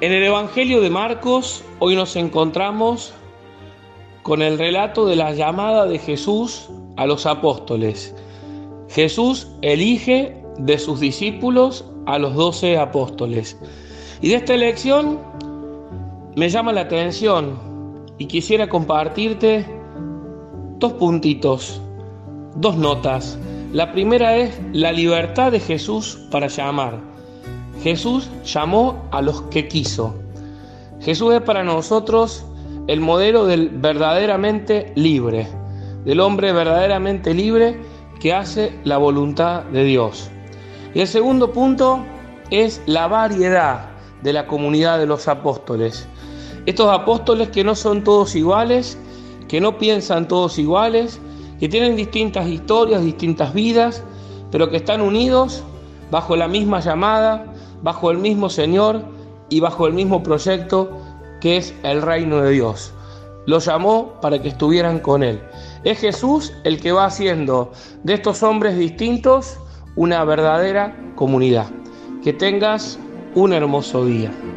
En el Evangelio de Marcos, hoy nos encontramos con el relato de la llamada de Jesús a los apóstoles. Jesús elige de sus discípulos a los 12 apóstoles. Y de esta elección me llama la atención y quisiera compartirte dos puntitos, dos notas. La primera es la libertad de Jesús para llamar. Jesús llamó a los que quiso. Jesús es para nosotros el modelo del verdaderamente libre, del hombre verdaderamente libre que hace la voluntad de Dios. Y el segundo punto es la variedad de la comunidad de los apóstoles. Estos apóstoles que no son todos iguales, que no piensan todos iguales, que tienen distintas historias, distintas vidas, pero que están unidos bajo la misma llamada, bajo el mismo Señor y bajo el mismo proyecto que es el reino de Dios. Los llamó para que estuvieran con Él. Es Jesús el que va haciendo de estos hombres distintos una verdadera comunidad. Que tengas un hermoso día.